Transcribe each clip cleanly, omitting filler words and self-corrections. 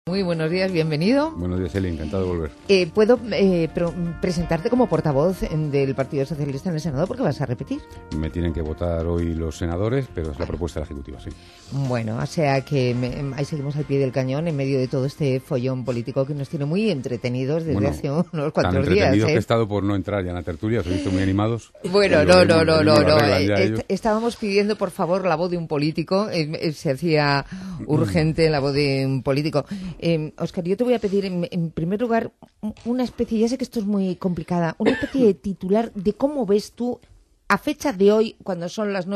Muy buenos días, bienvenido. Buenos días, Eli, encantado de volver. ¿Puedo presentarte como portavoz del Partido Socialista en el Senado? Porque vas a repetir. Me tienen que votar hoy los senadores, pero es la propuesta de la Ejecutiva, sí. Bueno, o sea que ahí seguimos al pie del cañón en medio de todo este follón político que nos tiene muy entretenidos desde hace unos cuantos días. Tan entretenidos que he estado por no entrar ya en la tertulia, os he visto muy animados. Bueno, no. Estábamos pidiendo, por favor, la voz de un político. Se hacía urgente la voz de un político. Óscar, yo te voy a pedir, en primer lugar, una especie, ya sé que esto es muy complicada, una especie de titular de cómo ves tú, a fecha de hoy, cuando son las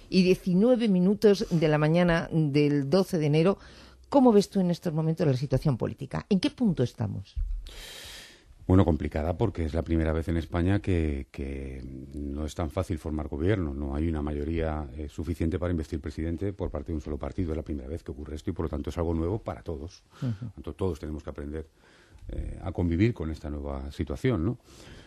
9:19 de la mañana del 12 de enero, ¿cómo ves tú en estos momentos la situación política? ¿En qué punto estamos? Bueno, complicada porque es la primera vez en España que no es tan fácil formar gobierno. No hay una mayoría suficiente para investir presidente por parte de un solo partido. Es la primera vez que ocurre esto y, por lo tanto, es algo nuevo para todos. Todos tenemos que aprender a convivir con esta nueva situación, ¿no?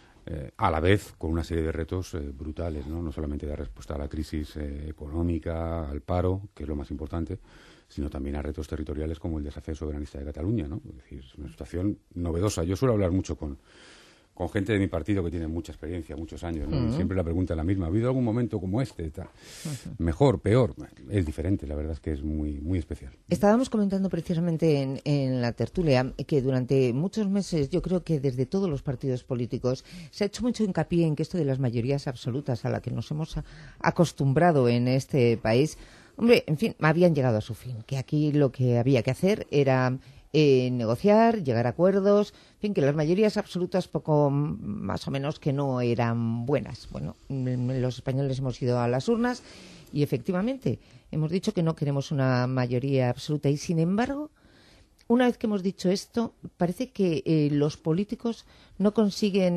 A la vez con una serie de retos brutales, ¿no? No solamente dar respuesta a la crisis económica, al paro, que es lo más importante, sino también a retos territoriales como el desafío soberanista de Cataluña, ¿no? Es decir, es una situación novedosa. Yo suelo hablar mucho con gente de mi partido que tiene mucha experiencia, muchos años, ¿no? Y siempre la pregunta es la misma. ¿Ha habido algún momento como este? Tal? Mejor, peor. Es diferente, la verdad es que es muy, muy especial. Estábamos comentando precisamente en la tertulia que durante muchos meses, yo creo que desde todos los partidos políticos, se ha hecho mucho hincapié en que esto de las mayorías absolutas a la que nos hemos acostumbrado en este país, hombre, en fin, habían llegado a su fin. Que aquí lo que había que hacer era negociar, llegar a acuerdos, en fin, que las mayorías absolutas poco más o menos que no eran buenas. Bueno, los españoles hemos ido a las urnas y efectivamente hemos dicho que no queremos una mayoría absoluta y, sin embargo, una vez que hemos dicho esto, parece que los políticos no consiguen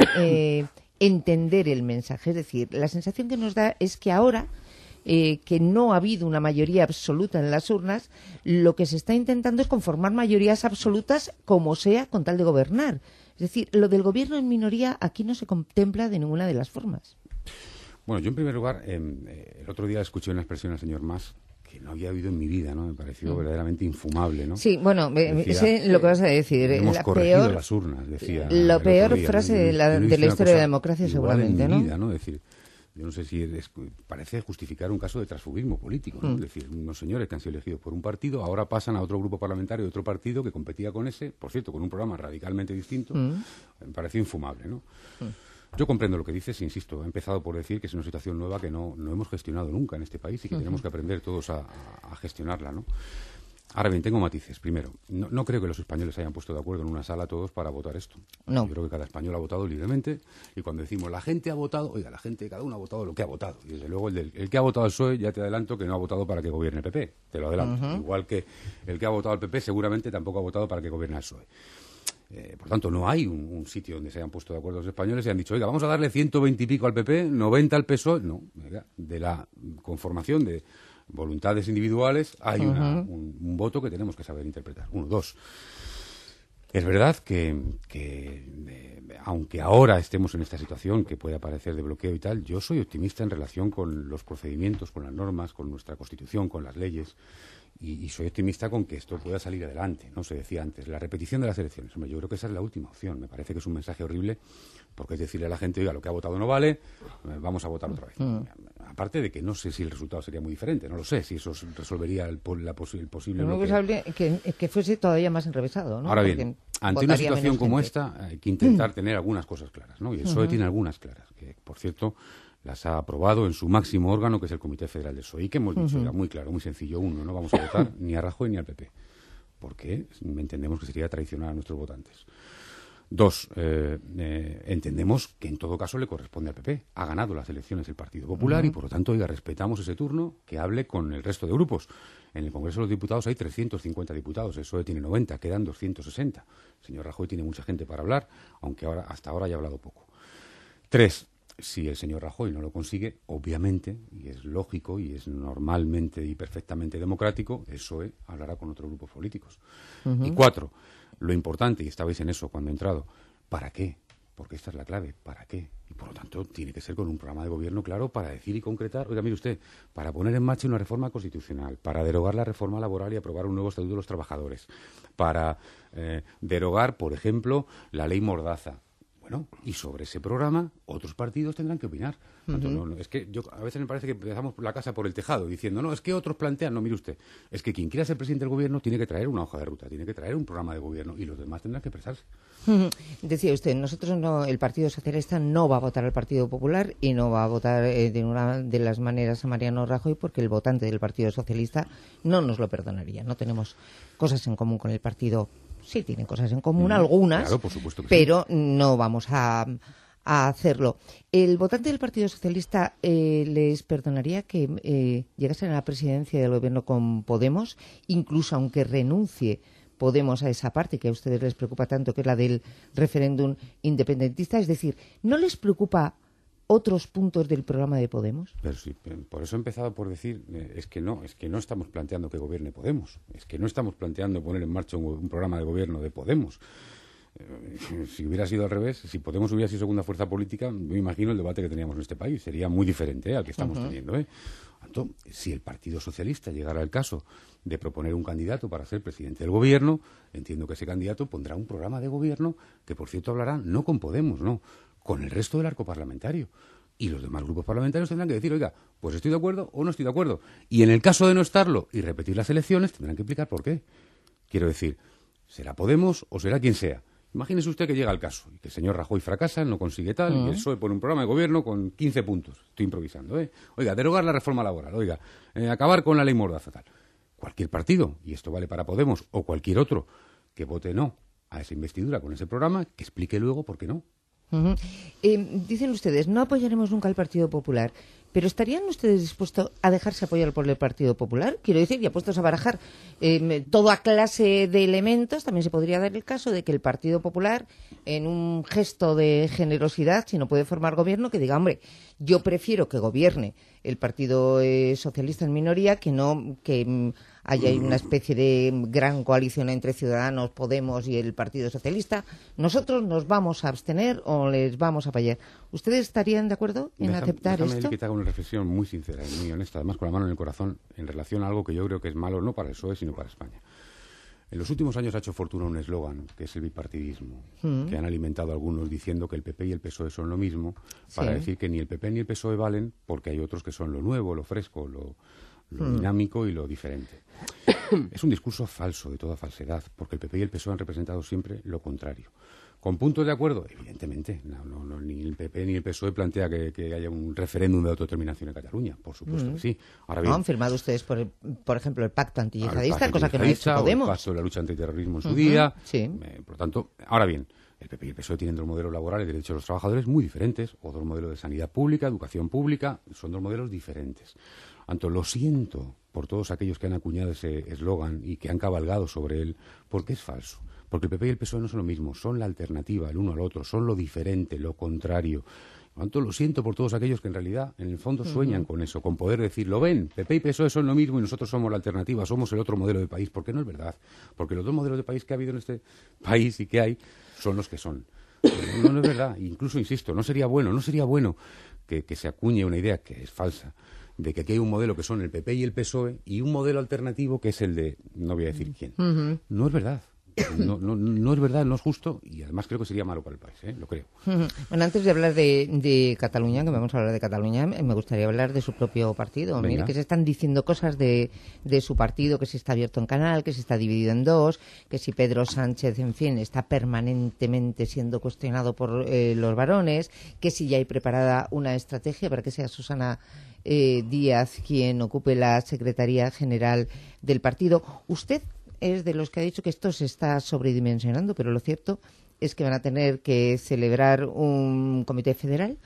entender el mensaje. Es decir, la sensación que nos da es que ahora que no ha habido una mayoría absoluta en las urnas, lo que se está intentando es conformar mayorías absolutas como sea con tal de gobernar. Es decir, lo del gobierno en minoría aquí no se contempla de ninguna de las formas. Bueno, yo en primer lugar, el otro día escuché una expresión al señor Mas que no había oído en mi vida, ¿no? Me pareció verdaderamente infumable, ¿no? Sí, bueno, decía, sé lo que vas a decir. Hemos corregido las urnas, decía. La peor frase de la historia de la democracia, seguramente, en mi ¿no? vida, ¿no? Es decir, yo no sé si parece justificar un caso de transfugismo político, ¿no? Es decir, unos señores que han sido elegidos por un partido ahora pasan a otro grupo parlamentario de otro partido que competía con ese, por cierto, con un programa radicalmente distinto. Me pareció infumable, ¿no? Yo comprendo lo que dices, insisto, he empezado por decir que es una situación nueva que no hemos gestionado nunca en este país y que tenemos que aprender todos a gestionarla, ¿no? Ahora bien, tengo matices. Primero, no creo que los españoles se hayan puesto de acuerdo en una sala todos para votar esto. No. Yo creo que cada español ha votado libremente y cuando decimos la gente ha votado, oiga, cada uno ha votado lo que ha votado. Y desde luego el que ha votado al PSOE, ya te adelanto que no ha votado para que gobierne el PP, te lo adelanto. Igual que el que ha votado al PP seguramente tampoco ha votado para que gobierne el PSOE. Por tanto, no hay un sitio donde se hayan puesto de acuerdo los españoles y han dicho, oiga, vamos a darle 120 y pico al PP, 90 al PSOE. No, oiga, de la conformación de voluntades individuales hay un voto que tenemos que saber interpretar. 1, 2. Es verdad que aunque ahora estemos en esta situación que puede aparecer de bloqueo y tal, yo soy optimista en relación con los procedimientos, con las normas, con nuestra Constitución, con las leyes. Y soy optimista con que esto pueda salir adelante, ¿no? Se decía antes, la repetición de las elecciones. Hombre, yo creo que esa es la última opción. Me parece que es un mensaje horrible porque es decirle a la gente, oiga, lo que ha votado no vale, vamos a votar otra vez. Aparte de que no sé si el resultado sería muy diferente, no lo sé, si eso resolvería el posible bloqueo. Que fuese todavía más enrevesado, ¿no? Ahora bien, ante una situación como esta hay que intentar tener algunas cosas claras, ¿no? Y el PSOE tiene algunas claras, que por cierto las ha aprobado en su máximo órgano, que es el Comité Federal del PSOE, y que hemos dicho, era muy claro, muy sencillo. 1, no vamos a votar ni a Rajoy ni al PP, porque entendemos que sería traicionar a nuestros votantes. 2, entendemos que en todo caso le corresponde al PP. Ha ganado las elecciones el Partido Popular y por lo tanto, oiga, respetamos ese turno, que hable con el resto de grupos. En el Congreso de los Diputados hay 350 diputados, el PSOE tiene 90, quedan 260. El señor Rajoy tiene mucha gente para hablar, aunque hasta ahora haya hablado poco. 3, si el señor Rajoy no lo consigue, obviamente, y es lógico y es normalmente y perfectamente democrático, el PSOE hablará con otros grupos políticos. Y 4, lo importante, y estabais en eso cuando he entrado, ¿para qué? Porque esta es la clave, ¿para qué? Y Por lo tanto, tiene que ser con un programa de gobierno claro para decir y concretar, oiga, mire usted, para poner en marcha una reforma constitucional, para derogar la reforma laboral y aprobar un nuevo estatuto de los trabajadores, para derogar, por ejemplo, la ley Mordaza. Bueno, y sobre ese programa otros partidos tendrán que opinar. Es que yo a veces me parece que empezamos la casa por el tejado diciendo, no, es que otros plantean, no, mire usted, es que quien quiera ser presidente del gobierno tiene que traer una hoja de ruta, tiene que traer un programa de gobierno y los demás tendrán que expresarse. Decía usted, nosotros no, el Partido Socialista no va a votar al Partido Popular y no va a votar de una de las maneras a Mariano Rajoy porque el votante del Partido Socialista no nos lo perdonaría. No tenemos cosas en común con el partido. Sí, tienen cosas en común, algunas, claro, por supuesto que pero no vamos a hacerlo. ¿El votante del Partido Socialista les perdonaría que llegasen a la presidencia del gobierno con Podemos, incluso aunque renuncie Podemos a esa parte que a ustedes les preocupa tanto, que es la del referéndum independentista? Es decir, ¿no les preocupa otros puntos del programa de Podemos? Pero sí, por eso he empezado por decir, es que no estamos planteando que gobierne Podemos, es que no estamos planteando poner en marcha un programa de gobierno de Podemos. Si hubiera sido al revés, si Podemos hubiera sido segunda fuerza política, me imagino el debate que teníamos en este país sería muy diferente al que estamos teniendo. Entonces, si el Partido Socialista llegara al caso de proponer un candidato para ser presidente del gobierno, entiendo que ese candidato pondrá un programa de gobierno que, por cierto, hablará no con Podemos, no, con el resto del arco parlamentario. Y los demás grupos parlamentarios tendrán que decir, oiga, pues estoy de acuerdo o no estoy de acuerdo. Y en el caso de no estarlo y repetir las elecciones, tendrán que explicar por qué. Quiero decir, ¿será Podemos o será quien sea? Imagínese usted que llega el caso y que el señor Rajoy fracasa, no consigue tal, y el PSOE pone un programa de gobierno con 15 puntos. Estoy improvisando, ¿eh? Oiga, derogar la reforma laboral, oiga, acabar con la ley Mordaza, tal. Cualquier partido, y esto vale para Podemos o cualquier otro, que vote no a esa investidura con ese programa, que explique luego por qué no. Dicen ustedes, no apoyaremos nunca al Partido Popular, pero ¿estarían ustedes dispuestos a dejarse apoyar por el Partido Popular? Quiero decir, ya puestos a barajar toda clase de elementos, también se podría dar el caso de que el Partido Popular, en un gesto de generosidad, si no puede formar gobierno, que diga, hombre, yo prefiero que gobierne el Partido Socialista en minoría que no que haya una especie de gran coalición entre Ciudadanos, Podemos y el Partido Socialista. Nosotros nos vamos a abstener o les vamos a apoyar. ¿Ustedes estarían de acuerdo en aceptar esto? Déjame que te haga una reflexión muy sincera y muy honesta, además con la mano en el corazón, en relación a algo que yo creo que es malo no para el PSOE, sino para España. En los últimos años ha hecho fortuna un eslogan, que es el bipartidismo, que han alimentado algunos diciendo que el PP y el PSOE son lo mismo, para decir que ni el PP ni el PSOE valen, porque hay otros que son lo nuevo, lo fresco, lo dinámico y lo diferente. Es un discurso falso, de toda falsedad, porque el PP y el PSOE han representado siempre lo contrario. ¿Con puntos de acuerdo? Evidentemente. Ni el PP ni el PSOE plantea que haya un referéndum de autodeterminación en Cataluña. Por supuesto que sí. Ahora bien, ¿no han firmado ustedes, por ejemplo, el pacto antiyihadista, cosa que no ha hecho Podemos? El pacto de la lucha antiterrorismo en su día. Sí. Por lo tanto, ahora bien, el PP y el PSOE tienen dos modelos laborales de derechos de los trabajadores muy diferentes, o dos modelos de sanidad pública, educación pública, son dos modelos diferentes. Tanto lo siento por todos aquellos que han acuñado ese eslogan y que han cabalgado sobre él, porque es falso. Porque el PP y el PSOE no son lo mismo, son la alternativa el uno al otro, son lo diferente, lo contrario. Por tanto, lo siento por todos aquellos que en realidad, en el fondo, sueñan con eso, con poder decir, lo ven, PP y PSOE son lo mismo y nosotros somos la alternativa, somos el otro modelo de país, porque no es verdad. Porque los dos modelos de país que ha habido en este país y que hay son los que son. No es verdad. Incluso, insisto, no sería bueno que se acuñe una idea que es falsa, de que aquí hay un modelo que son el PP y el PSOE y un modelo alternativo que es el de, no voy a decir quién. No es verdad. No es verdad, no es justo y además creo que sería malo para el país, lo creo. Bueno, antes de hablar de Cataluña, que vamos a hablar de Cataluña, me gustaría hablar de su propio partido. Mire, que se están diciendo cosas de su partido, que si está abierto en canal, que si está dividido en dos, que si Pedro Sánchez, en fin, está permanentemente siendo cuestionado por los varones, que si ya hay preparada una estrategia para que sea Susana Díaz quien ocupe la Secretaría General del partido. ¿Usted es de los que ha dicho que esto se está sobredimensionando, pero lo cierto es que van a tener que celebrar un comité federal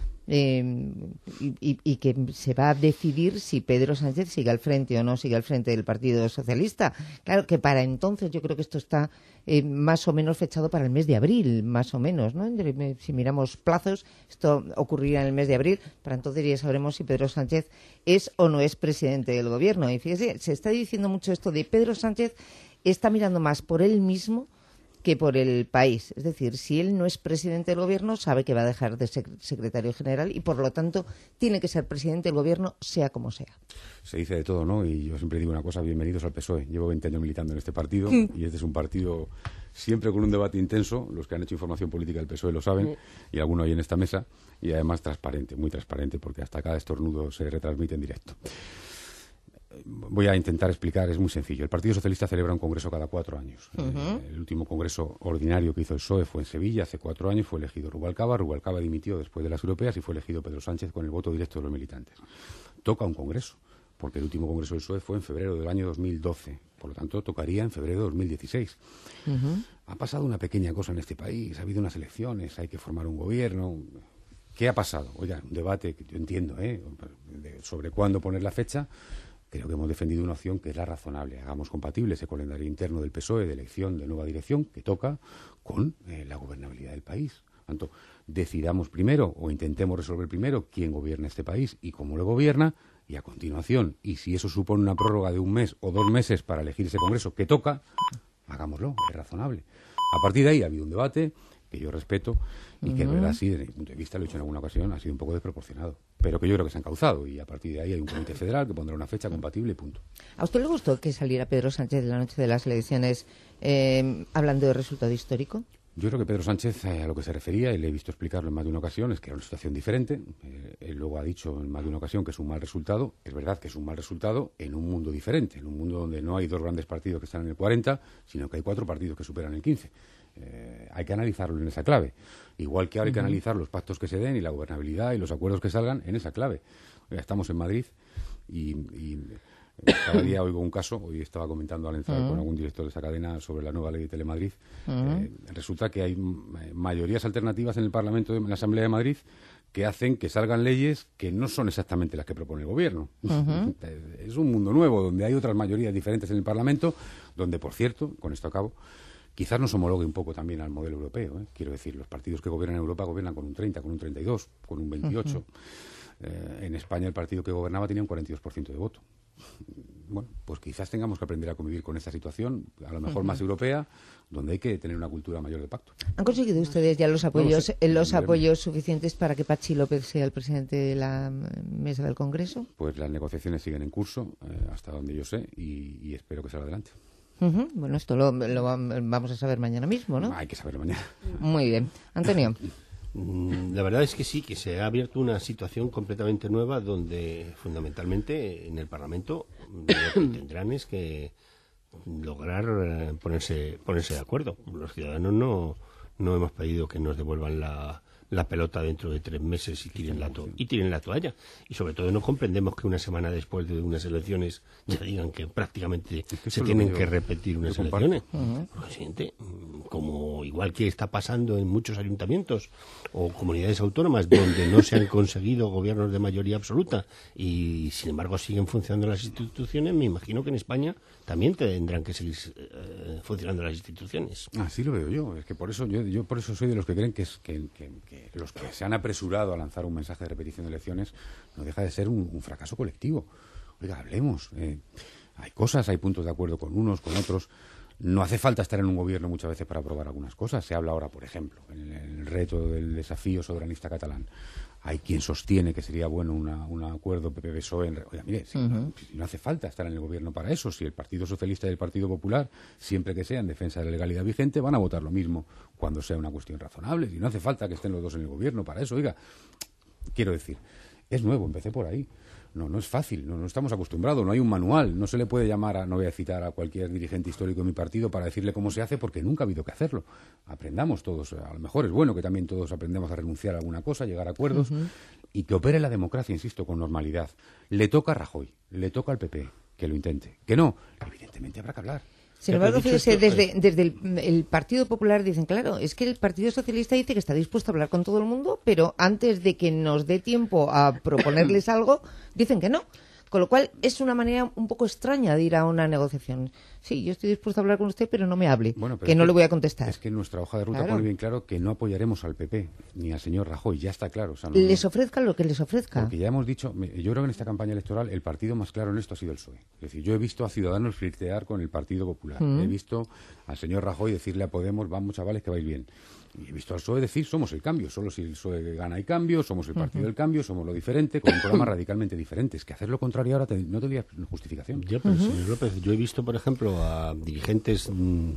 y que se va a decidir si Pedro Sánchez sigue al frente o no sigue al frente del Partido Socialista? Claro que para entonces yo creo que esto está más o menos fechado para el mes de abril, más o menos, ¿no? Si miramos plazos, esto ocurrirá en el mes de abril, para entonces ya sabremos si Pedro Sánchez es o no es presidente del gobierno. Y fíjese, se está diciendo mucho esto de Pedro Sánchez está mirando más por él mismo que por el país. Es decir, si él no es presidente del gobierno, sabe que va a dejar de ser secretario general y, por lo tanto, tiene que ser presidente del gobierno, sea como sea. Se dice de todo, ¿no? Y yo siempre digo una cosa, bienvenidos al PSOE. Llevo 20 años militando en este partido y este es un partido siempre con un debate intenso. Los que han hecho información política del PSOE lo saben, y alguno hay en esta mesa, y además transparente, muy transparente, porque hasta cada estornudo se retransmite en directo. Voy a intentar explicar, es muy sencillo. El Partido Socialista celebra un congreso cada 4 años. El último congreso ordinario que hizo el PSOE fue en Sevilla, hace 4 años, fue elegido Rubalcaba. Rubalcaba dimitió después de las europeas y fue elegido Pedro Sánchez con el voto directo de los militantes. Toca un congreso, porque el último congreso del PSOE fue en febrero del año 2012. Por lo tanto, tocaría en febrero de 2016. Ha pasado una pequeña cosa en este país, ha habido unas elecciones, hay que formar un gobierno. ¿Qué ha pasado? Oiga, un debate que yo entiendo, sobre cuándo poner la fecha. Creo que hemos defendido una opción que es la razonable. Hagamos compatible ese calendario interno del PSOE de elección de nueva dirección que toca con la gobernabilidad del país. Por tanto, decidamos primero o intentemos resolver primero quién gobierna este país y cómo lo gobierna, y a continuación, y si eso supone una prórroga de 1 mes o 2 meses para elegir ese congreso que toca, hagámoslo, es razonable. A partir de ahí ha habido un debate que yo respeto y que, verdad, sí, desde mi punto de vista, lo he dicho en alguna ocasión, ha sido un poco desproporcionado, pero que yo creo que se han encauzado, y a partir de ahí hay un comité federal que pondrá una fecha compatible y punto. ¿A usted le gustó que saliera Pedro Sánchez la noche de las elecciones hablando de resultado histórico? Yo creo que Pedro Sánchez, a lo que se refería, y le he visto explicarlo en más de una ocasión, es que era una situación diferente. Él luego ha dicho en más de una ocasión que es un mal resultado. Es verdad que es un mal resultado en un mundo diferente, en un mundo donde no hay 2 grandes partidos que están en el 40, sino que hay 4 partidos que superan el 15. Hay que analizarlo en esa clave. Igual que ahora hay que analizar los pactos que se den y la gobernabilidad y los acuerdos que salgan en esa clave. Ya estamos en Madrid y cada día oigo un caso. Hoy estaba comentando al entrar con algún director de esa cadena sobre la nueva ley de Telemadrid. Resulta que hay mayorías alternativas en el Parlamento, en la Asamblea de Madrid, que hacen que salgan leyes que no son exactamente las que propone el Gobierno. Es un mundo nuevo, donde hay otras mayorías diferentes en el Parlamento, donde, por cierto, con esto acabo, quizás nos homologue un poco también al modelo europeo. Quiero decir, los partidos que gobiernan en Europa gobiernan con un 30, con un 32, con un 28. En España el partido que gobernaba tenía un 42% de voto. Bueno, pues quizás tengamos que aprender a convivir con esta situación, a lo mejor más europea, donde hay que tener una cultura mayor de pacto. ¿Han conseguido ustedes ya los apoyos, No lo sé. apoyos suficientes para que Patxi López sea el presidente de la mesa del Congreso? Pues las negociaciones siguen en curso, hasta donde yo sé, y espero que salga adelante. Bueno, esto lo vamos a saber mañana mismo, ¿no? Hay que saberlo mañana. Muy bien. Antonio. La verdad es que sí, que se ha abierto una situación completamente nueva donde fundamentalmente en el Parlamento lo que tendrán es que lograr ponerse de acuerdo. Los ciudadanos no hemos pedido que nos devuelvan la pelota dentro de 3 meses y tiren la toalla. Y sobre todo no comprendemos que una semana después de unas elecciones ya digan que prácticamente se tienen que repetir unas elecciones. Por lo siguiente, como igual que está pasando en muchos ayuntamientos o comunidades autónomas donde no se han conseguido gobiernos de mayoría absoluta y sin embargo siguen funcionando las instituciones, me imagino que en España también tendrán que seguir funcionando las instituciones. Así lo veo yo. Es que por eso yo por eso soy de los que creen que los que se han apresurado a lanzar un mensaje de repetición de elecciones no deja de ser un fracaso colectivo. Oiga, hablemos. Hay cosas, hay puntos de acuerdo con unos, con otros. No hace falta estar en un gobierno muchas veces para aprobar algunas cosas. Se habla ahora, por ejemplo, en el reto del desafío soberanista catalán. Hay quien sostiene que sería bueno un acuerdo PP-PSOE. Oiga, mire, si no hace falta estar en el gobierno para eso. Si el Partido Socialista y el Partido Popular, siempre que sea en defensa de la legalidad vigente, van a votar lo mismo cuando sea una cuestión razonable. Y no hace falta que estén los dos en el gobierno para eso. Oiga, quiero decir, es nuevo, empecé por ahí. No es fácil, no estamos acostumbrados, no hay un manual, no se le puede llamar no voy a citar a cualquier dirigente histórico de mi partido para decirle cómo se hace, porque nunca ha habido que hacerlo. Aprendamos todos, a lo mejor es bueno que también todos aprendamos a renunciar a alguna cosa, llegar a acuerdos, y que opere la democracia, insisto, con normalidad. Le toca a Rajoy, le toca al PP, que lo intente. Que no, evidentemente habrá que hablar. Sin embargo, fíjese, desde el Partido Popular dicen, claro, es que el Partido Socialista dice que está dispuesto a hablar con todo el mundo, pero antes de que nos dé tiempo a proponerles algo, dicen que no. Con lo cual, es una manera un poco extraña de ir a una negociación. Sí, yo estoy dispuesto a hablar con usted, pero no me hable, Bueno, pero que es no le voy a contestar. Es que en nuestra hoja de ruta Claro. pone bien claro que no apoyaremos al PP ni al señor Rajoy, ya está claro. O sea, no, Les ofrezca lo que les ofrezca. Porque ya hemos dicho, yo creo que en esta campaña electoral el partido más claro en esto ha sido el PSOE. Es decir, yo he visto a Ciudadanos flirtear con el Partido Popular. He visto al señor Rajoy decirle a Podemos, vamos chavales que vais bien. Y he visto al PSOE decir, somos el cambio, solo si el PSOE gana hay cambio, somos el partido del cambio, somos lo diferente, con un programa radicalmente diferente. Es que hacer lo contrario ahora no tendría justificación. Ya, pero señor López, yo he visto, por ejemplo, a dirigentes,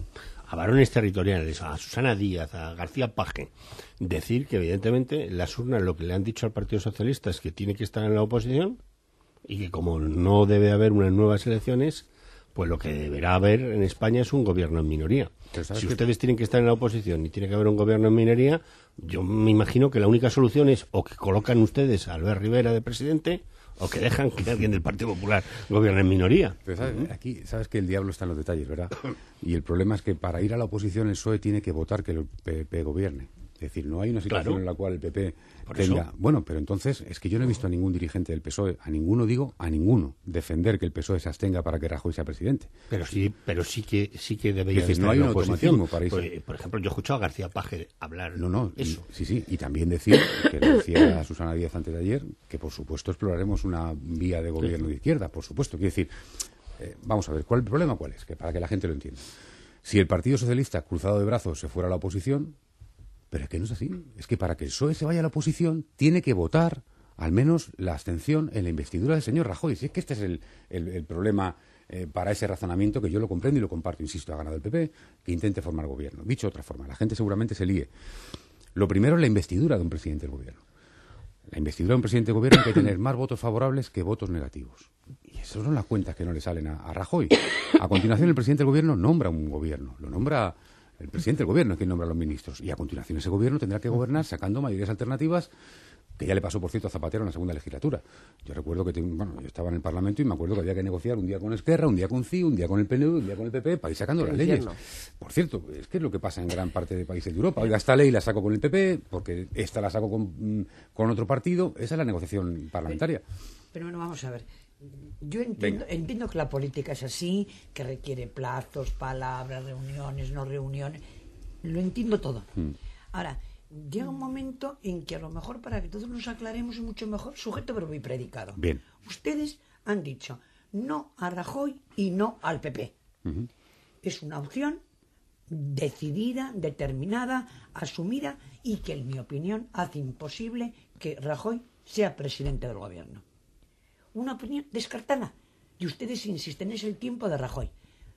a varones territoriales, a Susana Díaz, a García Paje, decir que evidentemente las urnas lo que le han dicho al Partido Socialista es que tiene que estar en la oposición y que como no debe haber unas nuevas elecciones, pues lo que deberá haber en España es un gobierno en minoría. Si ustedes tienen que estar en la oposición y tiene que haber un gobierno en minoría, yo me imagino que la única solución es o que colocan ustedes a Albert Rivera de presidente o que dejan que alguien del Partido Popular gobierne en minoría. Pero aquí sabes que el diablo está en los detalles, ¿verdad? Y el problema es que para ir a la oposición el PSOE tiene que votar que el PP gobierne. Es decir, no hay una situación Claro. en la cual el PP Por tenga... eso. Bueno, pero entonces es que yo no he visto a ningún dirigente del PSOE, a ninguno digo, a ninguno, defender que el PSOE se abstenga para que Rajoy sea presidente. Pero sí que debería Es decir, estar no hay en la un oposición. automatismo para eso. Por ejemplo, yo he escuchado a García Paje hablar No, eso. sí, y también decir, que lo decía Susana Díaz antes de ayer, que por supuesto exploraremos una vía de gobierno de izquierda, por supuesto. Quiero decir, vamos a ver, ¿cuál el problema cuál es? Que para que la gente lo entienda. Si el Partido Socialista, cruzado de brazos, se fuera a la oposición, pero es que no es así. Es que para que el PSOE se vaya a la oposición, tiene que votar al menos la abstención en la investidura del señor Rajoy. Si es que este es el problema para ese razonamiento, que yo lo comprendo y lo comparto. Insisto, ha ganado el PP, que intente formar gobierno. Dicho de otra forma, la gente seguramente se líe. Lo primero es la investidura de un presidente del gobierno. La investidura de un presidente del gobierno hay que tener más votos favorables que votos negativos. Y esas son las cuentas que no le salen a Rajoy. A continuación, el presidente del gobierno nombra un gobierno. Lo nombra el presidente del gobierno, es quien nombra a los ministros. Y a continuación ese gobierno tendrá que gobernar sacando mayorías alternativas, que ya le pasó, por cierto, a Zapatero en la segunda legislatura. Yo recuerdo que yo estaba en el Parlamento y me acuerdo que había que negociar un día con Esquerra, un día con CiU, un día con el PNV, un día con el PP, para ir sacando las leyes. Por cierto, es que es lo que pasa en gran parte de países de Europa. Oiga, esta ley la saco con el PP, porque esta la saco con otro partido. Esa es la negociación parlamentaria. Pero bueno, vamos a ver. Yo entiendo que la política es así, que requiere plazos, palabras, reuniones, no reuniones. Lo entiendo todo. Ahora, llega un momento en que a lo mejor para que todos nos aclaremos es mucho mejor sujeto, verbo y predicado. Bien. Ustedes han dicho no a Rajoy y no al PP. Es una opción decidida, determinada, asumida y que, en mi opinión, hace imposible que Rajoy sea presidente del gobierno. Una opinión descartada. Y ustedes insisten, es el tiempo de Rajoy.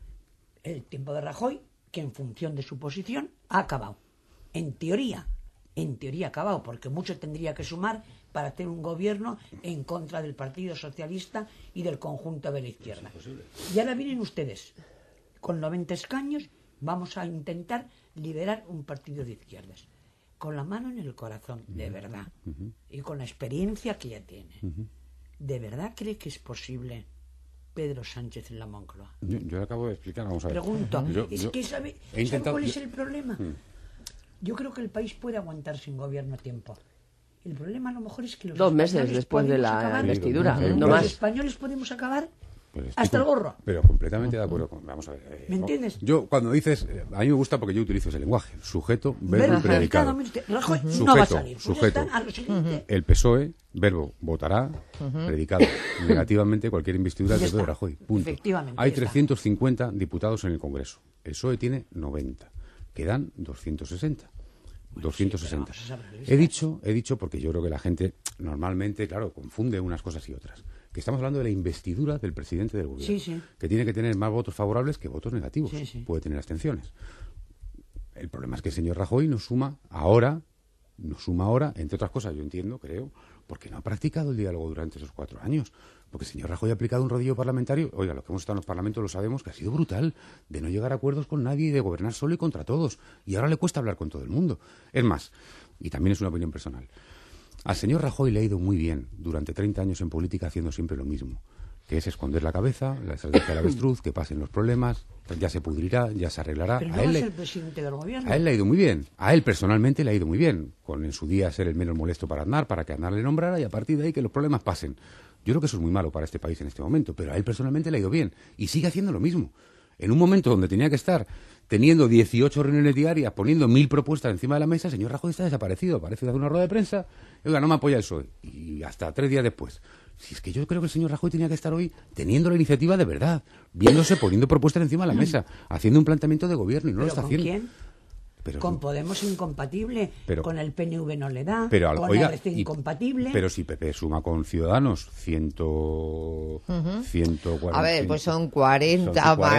El tiempo de Rajoy, que en función de su posición ha acabado. En teoría ha acabado, porque mucho tendría que sumar para hacer un gobierno en contra del Partido Socialista y del conjunto de la izquierda. Y ahora vienen ustedes, con 90 escaños, vamos a intentar liderar un partido de izquierdas. Con la mano en el corazón, de verdad, y con la experiencia que ya tiene. ¿De verdad cree que es posible Pedro Sánchez en la Moncloa? Yo le acabo de explicar, vamos a ver. Pregunto, ¿Sabe ¿sabe intentado, cuál es el problema? Yo creo que el país puede aguantar sin gobierno a tiempo. El problema a lo mejor es que los 2 meses españoles después de podemos la acabar. investidura, Sí, no Los más. españoles podemos acabar Pues estoy hasta el gorro. Pero completamente de acuerdo con... Vamos a ver. ¿Me entiendes? Yo, cuando dices... a mí me gusta porque yo utilizo ese lenguaje. Sujeto, verbo y predicado. Rajoy no Sujeto, va a salir. Pues ya sujeto. está, a lo siguiente. El PSOE, verbo, votará, predicado negativamente cualquier investidura Ya de Pedro está. Rajoy. Punto. Efectivamente, Hay ya está. 350 diputados en el Congreso. El PSOE tiene 90. Quedan 260. 260. vamos a saber, He dicho porque yo creo que la gente normalmente, claro, confunde unas cosas y otras. Que estamos hablando de la investidura del presidente del gobierno. Sí, sí. Que tiene que tener más votos favorables que votos negativos. Sí, sí. Puede tener abstenciones. El problema es que el señor Rajoy nos suma ahora, entre otras cosas, yo entiendo, creo, porque no ha practicado el diálogo durante esos 4 años. Porque el señor Rajoy ha aplicado un rodillo parlamentario, oiga, los que hemos estado en los parlamentos lo sabemos, que ha sido brutal, de no llegar a acuerdos con nadie y de gobernar solo y contra todos. Y ahora le cuesta hablar con todo el mundo. Es más, y también es una opinión personal, al señor Rajoy le ha ido muy bien durante 30 años en política haciendo siempre lo mismo, que es esconder la cabeza, la estrategia del avestruz, que pasen los problemas, ya se pudrirá, ya se arreglará. Pero no va a ser presidente del gobierno. A él le ha ido muy bien, a él personalmente le ha ido muy bien, con en su día ser el menos molesto para Aznar, para que Aznar le nombrara y a partir de ahí que los problemas pasen. Yo creo que eso es muy malo para este país en este momento, pero a él personalmente le ha ido bien y sigue haciendo lo mismo. en un momento donde tenía que estar teniendo 18 reuniones diarias, poniendo 1000 propuestas encima de la mesa, el señor Rajoy está desaparecido. Aparece de una rueda de prensa, oiga, no me apoya el PSOE. Y hasta 3 días después. Si es que yo creo que el señor Rajoy tenía que estar hoy teniendo la iniciativa de verdad, viéndose, poniendo propuestas encima de la mesa, haciendo un planteamiento de gobierno y no lo está haciendo. ¿Quién? Pero, con Podemos incompatible, con el PNV no le da, pero, con oiga, el RC incompatible. Pero si PP suma con Ciudadanos 140... A ver, pues son 40,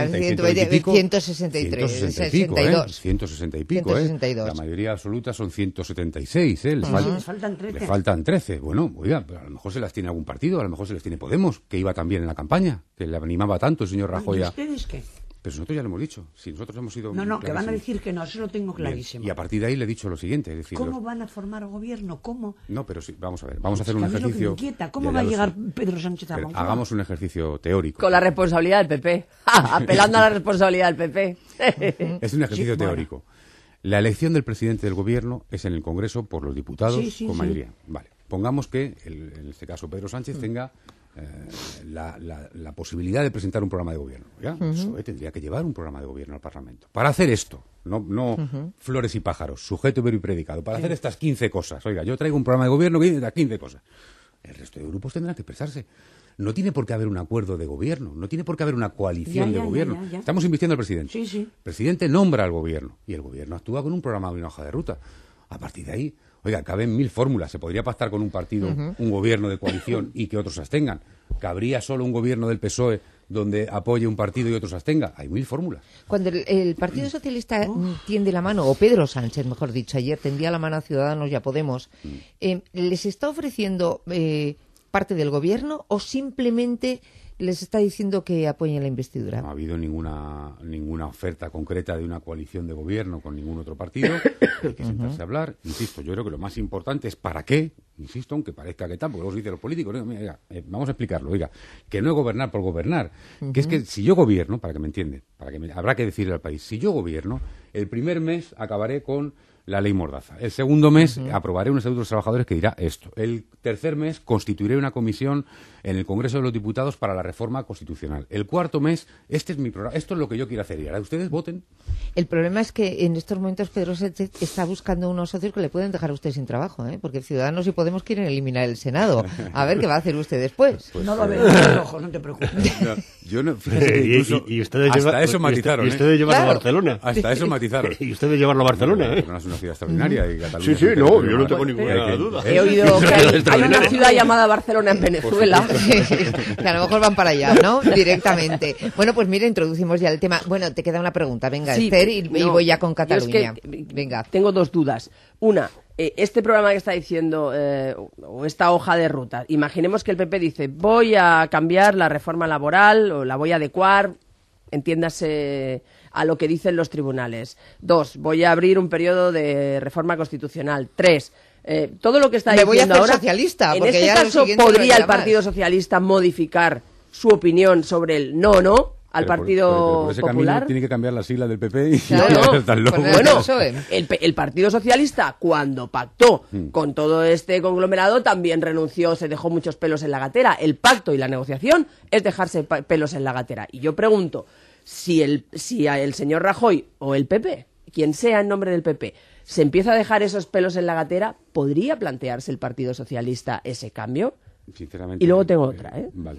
163, 160 y pico, 162. La mayoría absoluta son 176, Les faltan 13. Le faltan 13. Bueno, oiga, pero a lo mejor se las tiene algún partido, a lo mejor se les tiene Podemos, que iba también en la campaña, que le animaba tanto el señor Rajoy. ¿Y ustedes qué? Pero nosotros ya lo hemos dicho. Si nosotros hemos sido... No, que van a decir que no, eso lo tengo clarísimo. Bien. Y a partir de ahí le he dicho lo siguiente. Es decir, ¿Cómo van a formar gobierno? ¿Cómo? No, pero sí, vamos a ver. Vamos a hacer un ejercicio... Es lo que me inquieta. ¿Cómo va a llegar Pedro Sánchez a Moncloa? Hagamos un ejercicio teórico. Con la responsabilidad del PP. Apelando a la responsabilidad del PP. Es un ejercicio teórico. La elección del presidente del gobierno es en el Congreso por los diputados con mayoría. Vale. Pongamos que, en este caso, Pedro Sánchez tenga... la posibilidad de presentar un programa de gobierno. ¿Ya? El PSOE tendría que llevar un programa de gobierno al Parlamento. Para hacer esto, no flores y pájaros, sujeto, verbo y predicado, para hacer estas 15 cosas. Oiga, yo traigo un programa de gobierno que dice estas 15 cosas. El resto de grupos tendrán que expresarse. No tiene por qué haber un acuerdo de gobierno, no tiene por qué haber una coalición de gobierno. Ya. Estamos invirtiendo al presidente. Sí. El presidente nombra al gobierno y el gobierno actúa con un programa y una hoja de ruta. A partir de ahí, oiga, caben 1000 fórmulas. Se podría pactar con un partido, un gobierno de coalición y que otros se abstengan. ¿Cabría solo un gobierno del PSOE donde apoye un partido y otros se abstenga? Hay 1000 fórmulas. Cuando el Partido Socialista tiende la mano, o Pedro Sánchez, mejor dicho, ayer tendía la mano a Ciudadanos y a Podemos, ¿les está ofreciendo parte del gobierno o simplemente les está diciendo que apoyen la investidura? No ha habido ninguna oferta concreta de una coalición de gobierno con ningún otro partido. Hay que sentarse a hablar. Insisto, yo creo que lo más importante es para qué. Insisto, aunque parezca que tal, porque luego se dice los políticos, mira, vamos a explicarlo, oiga, que no es gobernar por gobernar, que es que si yo gobierno, para que me entiendan, habrá que decirle al país, si yo gobierno, el primer mes acabaré con la ley Mordaza. El segundo mes aprobaré un estatuto de los trabajadores que dirá esto. El tercer mes constituiré una comisión en el Congreso de los Diputados para la reforma constitucional. El cuarto mes, este es mi programa, esto es lo que yo quiero hacer. Y ahora ustedes voten. El problema es que en estos momentos Pedro Sánchez está buscando unos socios que le pueden dejar a usted sin trabajo, porque Ciudadanos y Podemos quieren eliminar el Senado. A ver qué va a hacer usted después. Pues no lo veré ojo, no te preocupes. No, yo no, incluso, y ustedes hasta eso matizaron. Y ustedes llevarlo a Barcelona. Hasta eso matizaron. Y ustedes llevarlo a Barcelona, Barcelona es una ciudad extraordinaria y Cataluña. Sí, no, yo no tengo ninguna duda. He oído que hay una ciudad llamada Barcelona en Venezuela. Que a lo mejor van para allá, ¿no? Directamente. Bueno, pues mira, introducimos ya el tema. Bueno, te queda una pregunta. Venga, Sí, Esther, y voy ya con Cataluña. Es que Venga. tengo dos dudas. Una, este programa que está diciendo, o esta hoja de ruta, imaginemos que el PP dice, voy a cambiar la reforma laboral o la voy a adecuar, entiéndase, a lo que dicen los tribunales. 2, voy a abrir un periodo de reforma constitucional. 3, todo lo que está Me voy a diciendo hacer ahora, socialista, en porque este ya lo caso, siguiente no ¿podría lo el Partido llamas? Socialista modificar su opinión sobre el no al Partido por ese Popular? camino tiene que cambiar la sigla del PP y Claro, tan loco. pues Bueno, PSOE. el Partido Socialista, cuando pactó con todo este conglomerado, también renunció, se dejó muchos pelos en la gatera. El pacto y la negociación es dejarse pelos en la gatera. Y yo pregunto, si el señor Rajoy o el PP, quien sea en nombre del PP, se empieza a dejar esos pelos en la gatera, ¿podría plantearse el Partido Socialista ese cambio? Sinceramente. Y luego tengo otra, ¿eh? Vale.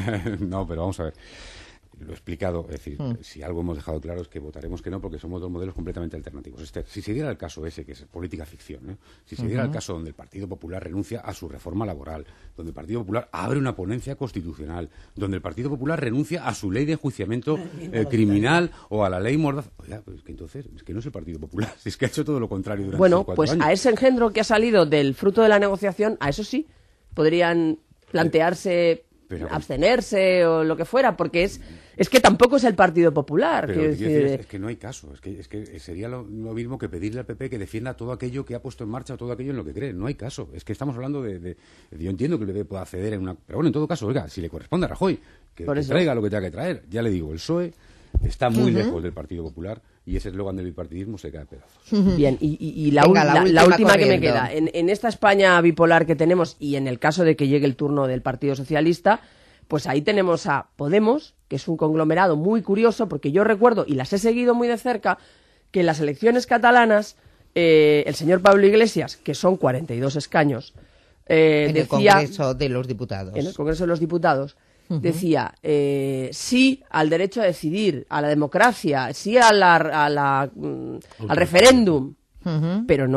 No, pero vamos a ver. Lo he explicado, es decir, si algo hemos dejado claro es que votaremos que no porque somos dos modelos completamente alternativos. Si se diera el caso ese, que es política ficción, si se diera el caso donde el Partido Popular renuncia a su reforma laboral, donde el Partido Popular abre una ponencia constitucional, donde el Partido Popular renuncia a su ley de enjuiciamiento criminal o a la ley Mordaza, oiga, pues que entonces, es que no es el Partido Popular, es que ha hecho todo lo contrario durante Bueno, 4 pues años. a ese engendro que ha salido del fruto de la negociación, a eso sí, podrían plantearse Pero- abstenerse o lo que fuera, porque es que tampoco es el Partido Popular. Pero quiero lo que quiero decir decir, es que no hay caso, es que sería lo mismo que pedirle al PP que defienda todo aquello que ha puesto en marcha o todo aquello en lo que cree. No hay caso, es que estamos hablando de yo entiendo que el PP pueda ceder en una... Pero bueno, en todo caso, oiga, si le corresponde a Rajoy, que Por eso. traiga lo que tenga que traer. Ya le digo, el PSOE está muy lejos del Partido Popular y ese eslogan del bipartidismo se cae a pedazos. Bien, y la, Venga, la la última última que me corriendo. queda. En esta España bipolar que tenemos, y en el caso de que llegue el turno del Partido Socialista, pues ahí tenemos a Podemos que es un conglomerado muy curioso, porque yo recuerdo, y las he seguido muy de cerca, que en las elecciones catalanas el señor Pablo Iglesias, que son 42 escaños, en decía, el Congreso de los Diputados. En el Congreso de los Diputados, decía sí al derecho a decidir, a la democracia, sí al referéndum, pero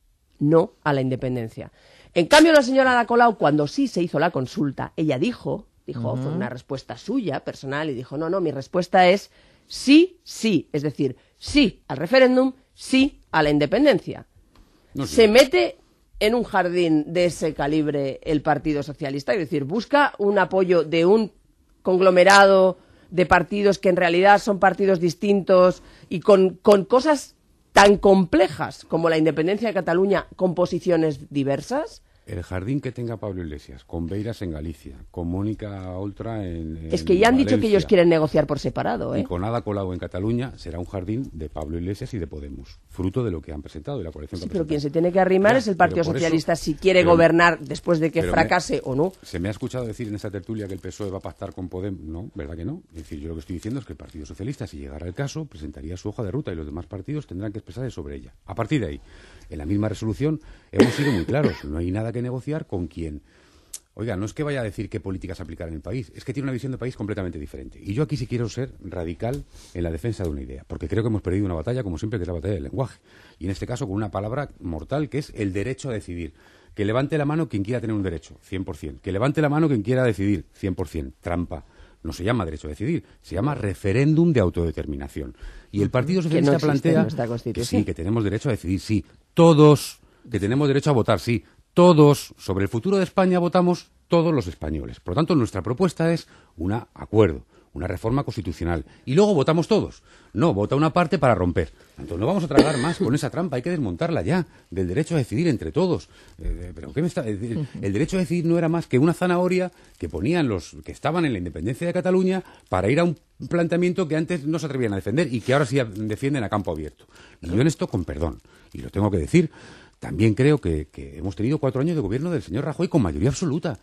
no a la independencia. En cambio, la señora Ada Colau, cuando sí se hizo la consulta, ella dijo, fue una respuesta suya, personal, y dijo, no, mi respuesta es sí, es decir, sí al referéndum, sí a la independencia. No sé. Se mete en un jardín de ese calibre el Partido Socialista, es decir, busca un apoyo de un conglomerado de partidos que en realidad son partidos distintos y con cosas tan complejas como la independencia de Cataluña con posiciones diversas. El jardín que tenga Pablo Iglesias, con Beiras en Galicia, con Mónica Oltra en Es que ya han dicho que Valencia, ellos quieren negociar por separado, y con Ada Colau en Cataluña, será un jardín de Pablo Iglesias y de Podemos, fruto de lo que han presentado y la coalición Sí, que han pero quien se presentado. tiene que arrimar Ya, es el Partido pero por eso- Socialista si quiere pero- gobernar después de que pero fracase o no. Se me ha escuchado decir en esta tertulia que el PSOE va a pactar con Podemos. No, ¿verdad que no? Es decir, yo lo que estoy diciendo es que el Partido Socialista, si llegara el caso, presentaría su hoja de ruta y los demás partidos tendrán que expresarse sobre ella. A partir de ahí, en la misma resolución, hemos sido muy claros. No hay nada que negociar con quien... Oiga, no es que vaya a decir qué políticas aplicar en el país, es que tiene una visión de país completamente diferente. Y yo aquí sí quiero ser radical en la defensa de una idea, porque creo que hemos perdido una batalla, como siempre, que es la batalla del lenguaje. Y en este caso con una palabra mortal, que es el derecho a decidir. Que levante la mano quien quiera tener un derecho, 100%. Que levante la mano quien quiera decidir, 100%. Trampa. No se llama derecho a decidir, se llama referéndum de autodeterminación. Y el Partido Socialista no existe en plantea nuestra que Constitución. sí, que tenemos derecho a decidir, sí. Todos, que tenemos derecho a votar, sí. Todos, sobre el futuro de España votamos todos los españoles. Por lo tanto, nuestra propuesta es un acuerdo, una reforma constitucional. Y luego votamos todos. No, vota una parte para romper. Entonces no vamos a tragar más con esa trampa, hay que desmontarla ya, del derecho a decidir entre todos. ¿Pero qué me está? El derecho a decidir no era más que una zanahoria que ponían los que estaban en la independencia de Cataluña para ir a un planteamiento que antes no se atrevían a defender y que ahora sí defienden a campo abierto. Y yo en esto, con perdón, y lo tengo que decir, también creo que hemos tenido 4 años de gobierno del señor Rajoy con mayoría absoluta,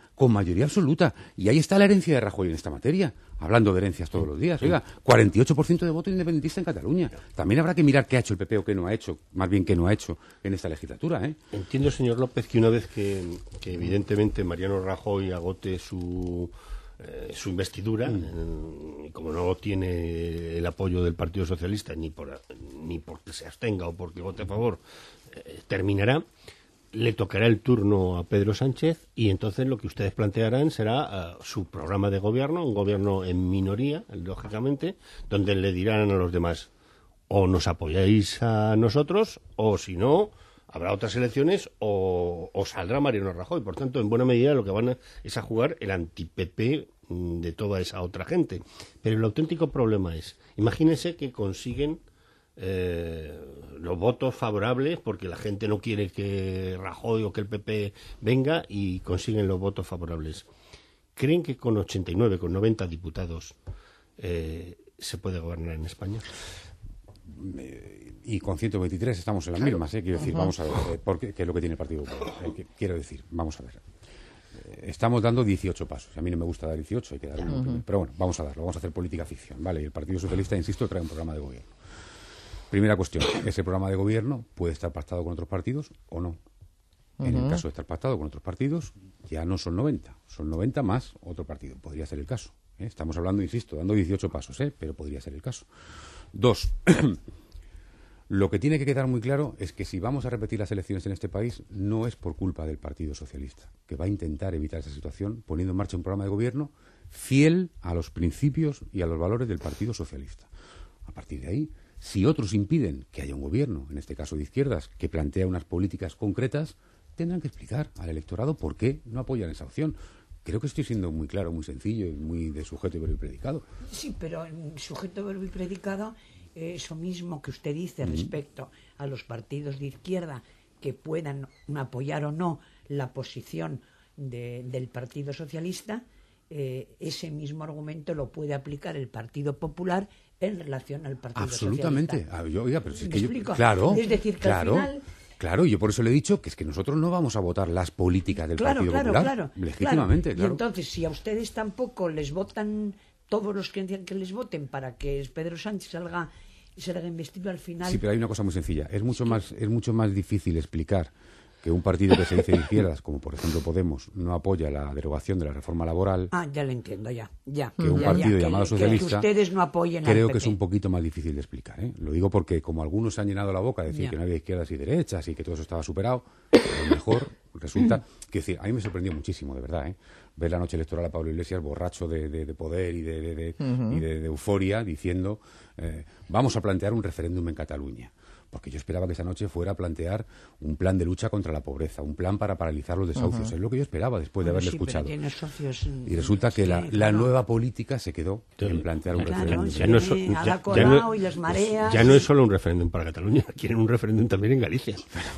y ahí está la herencia de Rajoy en esta materia, hablando de herencias todos los días. Oiga, 48% de voto independentista en Cataluña. También habrá que mirar qué ha hecho el PP o qué no ha hecho, más bien qué no ha hecho en esta legislatura, ¿eh? Entiendo, señor López, que una vez que evidentemente Mariano Rajoy agote su investidura, y como no tiene el apoyo del Partido Socialista ni porque se abstenga o porque vote a favor, terminará, le tocará el turno a Pedro Sánchez y entonces lo que ustedes plantearán será su programa de gobierno, un gobierno en minoría, lógicamente, donde le dirán a los demás o nos apoyáis a nosotros o si no habrá otras elecciones o saldrá Mariano Rajoy. Por tanto, en buena medida lo que van es a jugar el anti-PP de toda esa otra gente. Pero el auténtico problema es, imagínense que consiguen los votos favorables porque la gente no quiere que Rajoy o que el PP venga y consiguen los votos favorables. ¿Creen que con 89, con 90 diputados se puede gobernar en España? Y con 123 estamos en las mismas, quiero decir, vamos a ver, porque, ¿qué es lo que tiene el Partido Popular? Quiero decir, vamos a ver. Estamos dando 18 pasos. A mí no me gusta dar 18, hay que dar uno. Pero bueno, vamos a darlo, vamos a hacer política ficción, ¿vale? Y el Partido Socialista, insisto, trae un programa de gobierno. Primera cuestión, ¿ese programa de gobierno puede estar pactado con otros partidos o no? En el caso de estar pactado con otros partidos, ya no son 90, son 90 más otro partido. Podría ser el caso. Estamos hablando, insisto, dando 18 pasos, pero podría ser el caso. 2. Lo que tiene que quedar muy claro es que si vamos a repetir las elecciones en este país, no es por culpa del Partido Socialista, que va a intentar evitar esa situación poniendo en marcha un programa de gobierno fiel a los principios y a los valores del Partido Socialista. A partir de ahí, si otros impiden que haya un gobierno, en este caso de izquierdas, que plantea unas políticas concretas, tendrán que explicar al electorado por qué no apoyan esa opción. Creo que estoy siendo muy claro, muy sencillo y muy de sujeto, verbo y predicado. Sí, pero en sujeto, verbo y predicado, eso mismo que usted dice respecto a los partidos de izquierda que puedan apoyar o no la posición del Partido Socialista, ese mismo argumento lo puede aplicar el Partido Popular en relación al Partido Absolutamente. Socialista. Oiga, pero si es ¿Me que explico? claro, Es decir, que claro, al final... Claro, y yo por eso le he dicho que es que nosotros no vamos a votar las políticas del Partido Popular. Claro. Legítimamente, claro. Y entonces, si a ustedes tampoco les votan todos los que les voten para que Pedro Sánchez será investido al final. Sí, pero hay una cosa muy sencilla. Es mucho más difícil explicar que un partido que se dice de izquierdas, como por ejemplo Podemos, no apoya la derogación de la reforma laboral. Ya lo entiendo, ya. Que un partido llamado socialista. Que ustedes no apoyen creo al PP. que es un poquito más difícil de explicar. Lo digo porque como algunos se han llenado la boca de decir que no había izquierdas y derechas y que todo eso estaba superado, a lo mejor resulta... Quiero decir, a mí me sorprendió muchísimo, de verdad, ver la noche electoral a Pablo Iglesias borracho de poder y de euforia diciendo vamos a plantear un referéndum en Cataluña. Porque yo esperaba que esa noche fuera a plantear un plan de lucha contra la pobreza, un plan para paralizar los desahucios. Es lo que yo esperaba después de haberle escuchado. Y resulta que la nueva política se quedó en plantear un referéndum. Ya no es solo un referéndum para Cataluña, quieren un referéndum también en Galicia.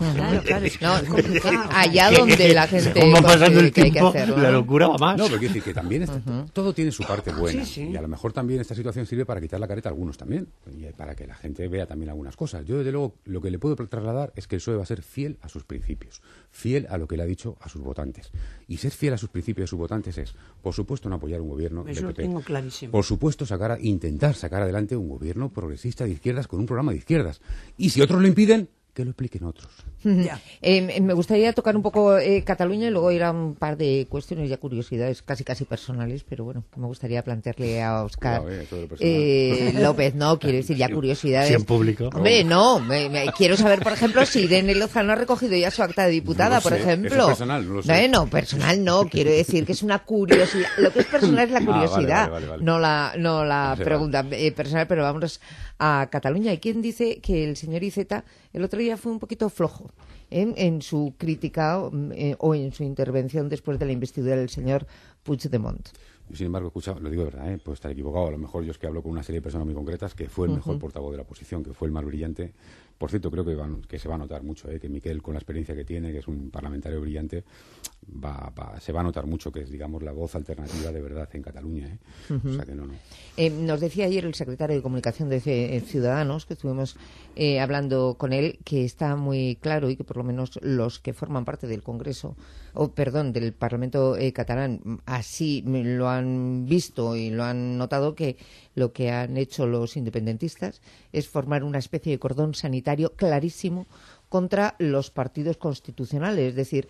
Allá donde la gente va pasando el que hay que tiempo, hacerlo, la locura va más. No, pero quiero decir que también todo tiene su parte buena. Y a lo mejor también esta situación sirve para quitar la careta a algunos también. Y para que la gente vea también algunas cosas. Yo, desde luego, lo que le puedo trasladar es que el PSOE va a ser fiel a sus principios, fiel a lo que le ha dicho a sus votantes. Y ser fiel a sus principios y a sus votantes es, por supuesto, no apoyar un gobierno del PP. Eso lo tengo clarísimo. Por supuesto, intentar sacar adelante un gobierno progresista de izquierdas con un programa de izquierdas. Y si otros lo impiden, que lo expliquen otros. Me gustaría tocar un poco Cataluña y luego ir a un par de cuestiones ya curiosidades casi personales, pero bueno, me gustaría plantearle a Óscar López, no, quiero decir ya curiosidades. Sí, en público. Hombre, no, quiero saber, por ejemplo, si Irene Lozano ha recogido ya su acta de diputada, por ejemplo. Eso personal, no lo sé. No, personal no, quiero decir que es una curiosidad. Lo que es personal es la curiosidad, vale. no la pregunta personal, pero vámonos a Cataluña. ¿Y quién dice que el señor Iceta el otro día fue un poquito flojo en su crítica o en su intervención después de la investidura del señor Puigdemont? Yo, sin embargo, lo digo de verdad, puedo estar equivocado. A lo mejor yo es que hablo con una serie de personas muy concretas, que fue el mejor portavoz de la oposición, que fue el más brillante. Por cierto, creo que se va a notar mucho, que Miquel, con la experiencia que tiene, que es un parlamentario brillante, se va a notar mucho que es, digamos, la voz alternativa de verdad en Cataluña. O sea que no. Nos decía ayer el secretario de Comunicación de Ciudadanos, que estuvimos hablando con él, que está muy claro y que por lo menos los que forman parte del Congreso, del Parlamento catalán, así lo han visto y lo han notado, que lo que han hecho los independentistas es formar una especie de cordón sanitario clarísimo contra los partidos constitucionales. Es decir,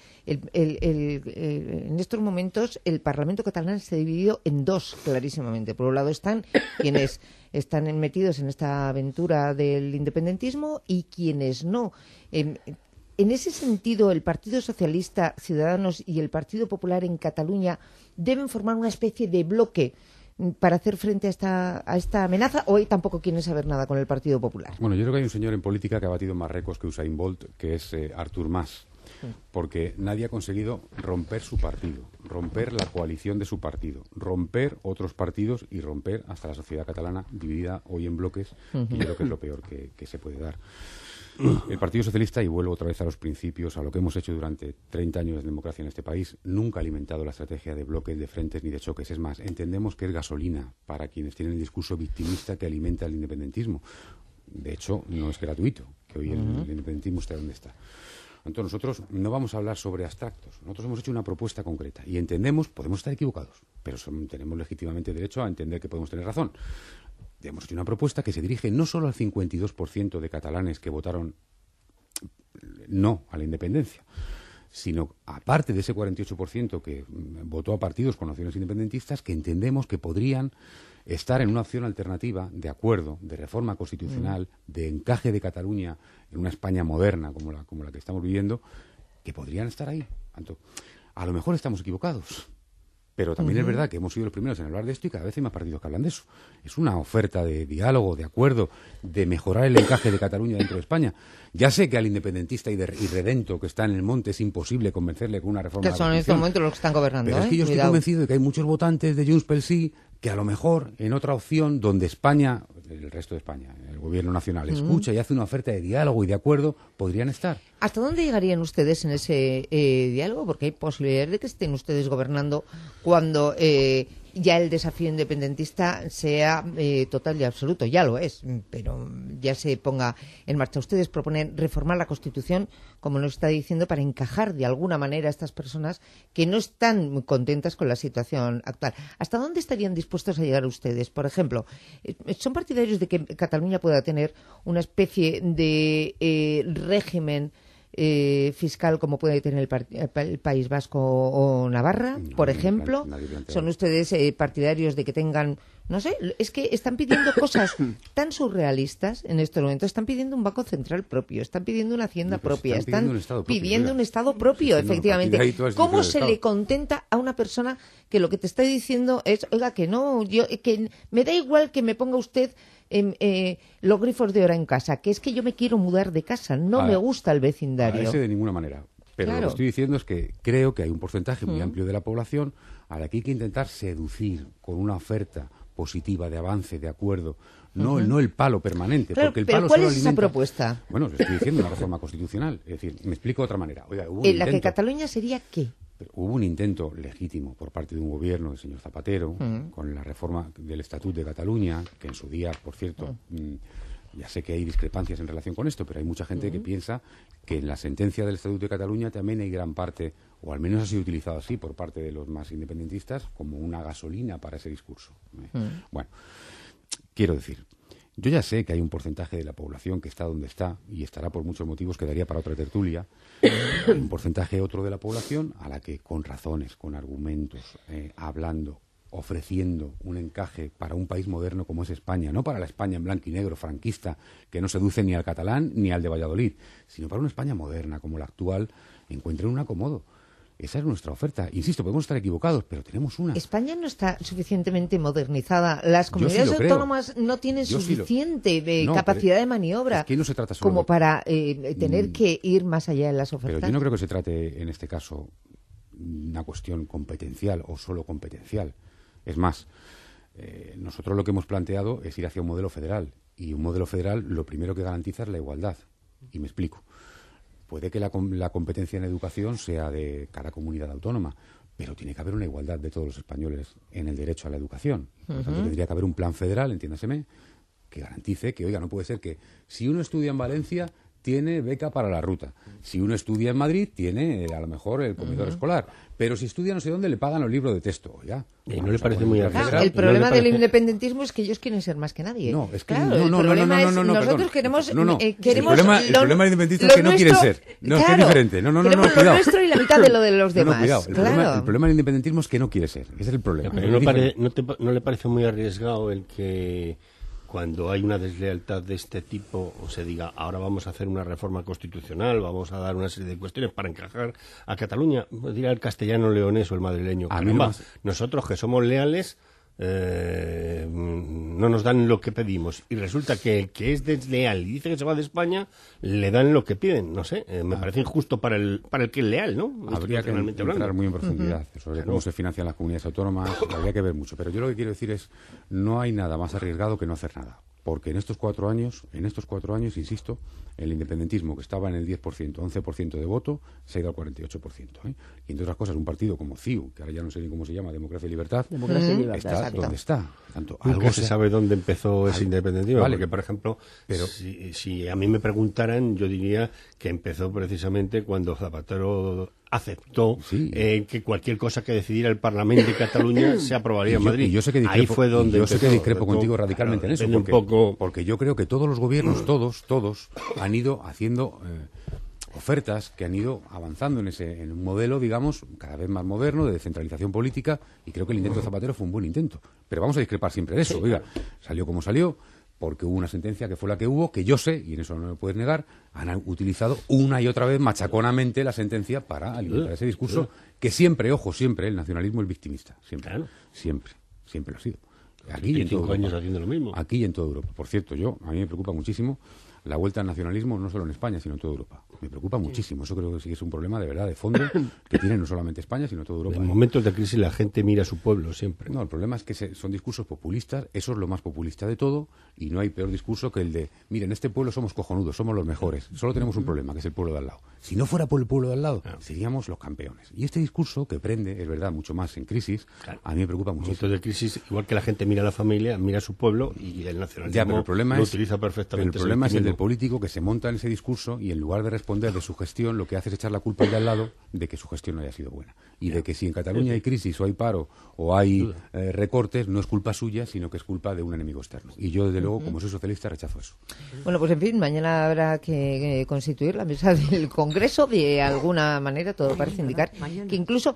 en estos momentos el Parlamento catalán se ha dividido en dos clarísimamente. Por un lado están quienes están metidos en esta aventura del independentismo y quienes no. En ese sentido, el Partido Socialista, Ciudadanos y el Partido Popular en Cataluña deben formar una especie de bloque para hacer frente a esta amenaza, o tampoco quieren saber nada con el Partido Popular. Bueno, yo creo que hay un señor en política que ha batido más récords que Usain Bolt, que es Artur Mas, porque nadie ha conseguido romper su partido, romper la coalición de su partido, romper otros partidos y romper hasta la sociedad catalana dividida hoy en bloques, y yo creo que es lo peor que se puede dar. El Partido Socialista, y vuelvo otra vez a los principios, a lo que hemos hecho durante 30 años de democracia en este país, nunca ha alimentado la estrategia de bloques, de frentes ni de choques. Es más, entendemos que es gasolina para quienes tienen el discurso victimista que alimenta el independentismo. De hecho, no es gratuito, que hoy el independentismo está donde está. Entonces, nosotros no vamos a hablar sobre abstractos. Nosotros hemos hecho una propuesta concreta y entendemos, podemos estar equivocados, pero tenemos legítimamente derecho a entender que podemos tener razón. Hemos hecho una propuesta que se dirige no solo al 52% de catalanes que votaron no a la independencia, sino aparte de ese 48% que votó a partidos con opciones independentistas, que entendemos que podrían estar en una opción alternativa de acuerdo, de reforma constitucional, de encaje de Cataluña en una España moderna como la que estamos viviendo, que podrían estar ahí. A lo mejor estamos equivocados. Pero también es verdad que hemos sido los primeros en hablar de esto y cada vez hay más partidos que hablan de eso. Es una oferta de diálogo, de acuerdo, de mejorar el encaje de Cataluña dentro de España. Ya sé que al independentista y redento que está en el monte es imposible convencerle con una reforma de la Constitución. Que son en este momento los que están gobernando. Pero es que yo estoy convencido de que hay muchos votantes de Junts pel Sí que a lo mejor en otra opción donde España, el resto de España, el gobierno nacional, escucha y hace una oferta de diálogo y de acuerdo, podrían estar. ¿Hasta dónde llegarían ustedes en ese diálogo? Porque hay posibilidades de que estén ustedes gobernando cuando ya el desafío independentista sea total y absoluto. Ya lo es, pero ya se ponga en marcha. Ustedes proponen reformar la Constitución, como nos está diciendo, para encajar de alguna manera a estas personas que no están muy contentas con la situación actual. ¿Hasta dónde estarían dispuestos a llegar ustedes? Por ejemplo, ¿son partidarios de que Cataluña pueda tener una especie de régimen fiscal como puede tener el País Vasco o Navarra, por ejemplo? ¿Son ustedes partidarios de que tengan, no sé, es que están pidiendo cosas tan surrealistas en este momento? Están pidiendo un banco central propio, están pidiendo una hacienda propia, están pidiendo un Estado propio, efectivamente. ¿Cómo se le contenta a una persona que lo que te está diciendo es, oiga, que no, que me da igual que me ponga usted los grifos de hora en casa, que es que yo me quiero mudar de casa, no me gusta el vecindario? A ese de ninguna manera. Pero lo que estoy diciendo es que creo que hay un porcentaje muy amplio de la población a la que hay que intentar seducir con una oferta positiva de avance, de acuerdo, no el palo permanente. Claro, porque el pero palo ¿cuál solo es esa propuesta? Bueno, les estoy diciendo una reforma constitucional. Es decir, me explico de otra manera. Oiga, hubo un ¿En la que intento. Cataluña sería qué? Hubo un intento legítimo por parte de un gobierno del señor Zapatero con la reforma del Estatut de Cataluña, que en su día, por cierto, ya sé que hay discrepancias en relación con esto, pero hay mucha gente que piensa que en la sentencia del Estatut de Cataluña también hay gran parte, o al menos ha sido utilizado así por parte de los más independentistas, como una gasolina para ese discurso. Bueno, quiero decir, yo ya sé que hay un porcentaje de la población que está donde está y estará por muchos motivos que daría para otra tertulia. Hay un porcentaje otro de la población a la que con razones, con argumentos, hablando, ofreciendo un encaje para un país moderno como es España, no para la España en blanco y negro franquista que no seduce ni al catalán ni al de Valladolid, sino para una España moderna como la actual, encuentren un acomodo. Esa es nuestra oferta. Insisto, podemos estar equivocados, pero tenemos una. España no está suficientemente modernizada. Las comunidades autónomas no tienen suficiente capacidad de maniobra es que no se trata solo como para tener que ir más allá de las ofertas. Pero yo no creo que se trate, en este caso, una cuestión competencial o solo competencial. Es más, nosotros lo que hemos planteado es ir hacia un modelo federal. Y un modelo federal lo primero que garantiza es la igualdad. Y me explico. Puede que la competencia en educación sea de cada comunidad autónoma, pero tiene que haber una igualdad de todos los españoles en el derecho a la educación. Por lo tanto, tendría que haber un plan federal, entiéndaseme, que garantice que, oiga, no puede ser que si uno estudia en Valencia tiene beca para la ruta. Si uno estudia en Madrid, tiene a lo mejor el comedor escolar. Pero si estudia no sé dónde, le pagan los libros de texto. ¿Ya? ¿Y no le parece muy arriesgado? El problema del independentismo es que ellos quieren ser más que nadie. No, es que claro, nosotros queremos... El problema del independentismo es que no quieren ser. No, es que es diferente. No, queremos cuidado. lo nuestro y la mitad de lo de los demás. Cuidado. El problema del independentismo es que no quiere ser. Ese es el problema. Pero ¿no le parece muy arriesgado el que cuando hay una deslealtad de este tipo o se diga, ahora vamos a hacer una reforma constitucional, vamos a dar una serie de cuestiones para encajar a Cataluña, dirá el castellano leonés o el madrileño, nosotros que somos leales no nos dan lo que pedimos y resulta que el que es desleal y dice que se va de España le dan lo que piden, no sé, me parece injusto para el que es leal, ¿no? Habría que entrar muy en profundidad sobre cómo se financian las comunidades autónomas, habría que ver mucho, pero yo lo que quiero decir es, no hay nada más arriesgado que no hacer nada. Porque en estos 4 años, insisto, el independentismo, que estaba en el 10%, 11% de voto, se ha ido al 48%. Y entre otras cosas, un partido como CiU, que ahora ya no sé ni cómo se llama, Democracia y Libertad, está donde está. Tanto, algo se sabe dónde empezó ese independentismo. Vale. Porque, por ejemplo, si a mí me preguntaran, yo diría que empezó precisamente cuando Zapatero aceptó que cualquier cosa que decidiera el Parlamento de Cataluña se aprobaría en Madrid. Ahí fue donde yo sé que discrepo contigo radicalmente en eso, porque yo creo que todos los gobiernos, todos, han ido haciendo ofertas que han ido avanzando en un modelo, digamos, cada vez más moderno, de descentralización política, y creo que el intento de Zapatero fue un buen intento. Pero vamos a discrepar siempre de eso. Oiga, salió como salió, porque hubo una sentencia que fue la que hubo, que yo sé, y en eso no me puedes negar, han utilizado una y otra vez machaconamente la sentencia para alimentar ese discurso que siempre, el nacionalismo es victimista. Siempre lo ha sido. Aquí y en todo Europa. Años haciendo lo mismo. Aquí y en toda Europa. Por cierto, a mí me preocupa muchísimo la vuelta al nacionalismo no solo en España, sino en toda Europa. Me preocupa muchísimo. Eso creo que sí que es un problema de verdad, de fondo, que tiene no solamente España, sino toda Europa. En momentos de crisis la gente mira a su pueblo siempre. No, el problema es que son discursos populistas, eso es lo más populista de todo, y no hay peor discurso que el de, miren, este pueblo somos cojonudos, somos los mejores, solo tenemos un problema, que es el pueblo de al lado. Si no fuera por el pueblo de al lado, seríamos los campeones. Y este discurso, que prende, es verdad, mucho más en crisis, a mí me preocupa En muchísimo. momentos de crisis, igual que la gente mira a la familia, mira a su pueblo, y el nacionalismo Ya, pero el problema lo es, utiliza perfectamente. pero el problema es el del sentimiento. político que se monta en ese discurso y en lugar de responder de su gestión, lo que hace es echar la culpa al de al lado de que su gestión no haya sido buena. Y de que si en Cataluña hay crisis o hay paro o hay recortes, no es culpa suya, sino que es culpa de un enemigo externo. Y yo, desde luego, como soy socialista, rechazo eso. Bueno, pues en fin, mañana habrá que constituir la mesa del Congreso. De alguna manera, todo parece indicar que incluso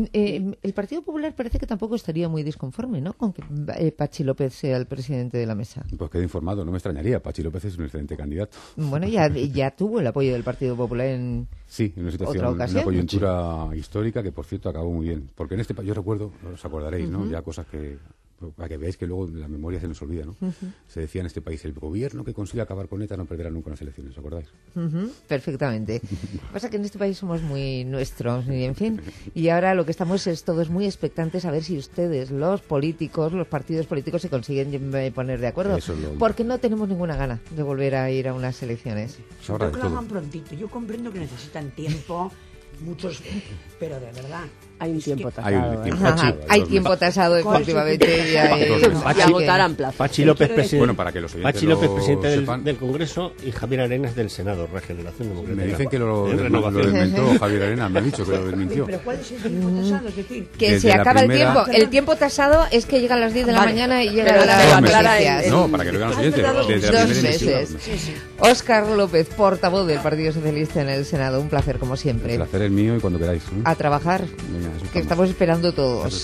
el Partido Popular parece que tampoco estaría muy disconforme, ¿no?, con que Pachi López sea el presidente de la mesa. Pues quedé informado, no me extrañaría. Pachi López es un excelente candidato. Bueno, ya tuvo el apoyo del Partido Popular en... Sí, en una situación, ¿Otra en una ocasión? coyuntura histórica que, por cierto, acabó muy bien. Porque en este país, yo recuerdo, os acordaréis, ¿no? Ya cosas que, para que veáis que luego la memoria se nos olvida, ¿no? Se decía en este país, el gobierno que consiga acabar con ETA no perderá nunca las elecciones, ¿os acordáis? Perfectamente. Pasa que en este país somos muy nuestros, y en fin. Y ahora lo que estamos es todos muy expectantes a ver si ustedes, los políticos, los partidos políticos, se consiguen poner de acuerdo. Eso es lo- Porque no tenemos ninguna gana de volver a ir a unas elecciones. Se ahorra Yo de que lo todo. hagan prontito. Yo comprendo que necesitan tiempo, muchos, pero de verdad. Hay un es tiempo que- Hay un tasado. tiempo. Ajá, Pachi, hay dos tiempo meses. tasado, efectivamente. Y agotarán plazos. Pachi López, presidente, Bueno, para que los oyentes Pachi López, lo presidente sepan. del Congreso, y Javier Arenas del Senado, Regeneración Democrática. Me dicen que lo En Renovación. desmentó Javier Arena, me ha dicho que lo desmintió. Pero ¿cuál es el tiempo tasado? Es decir, Que Desde se la acaba primera- el tiempo. El tiempo tasado es que llegan las 10 de la Vale. mañana y Pero llegan se las lo aclara noticias. No, para que lo vean los oyentes. Desde la Dos primera emisión. meses. Óscar López, portavoz del Partido Socialista en el Senado. Un placer, como siempre. El placer es mío y cuando queráis. A trabajar, Venga, eso que estamos esperando todos.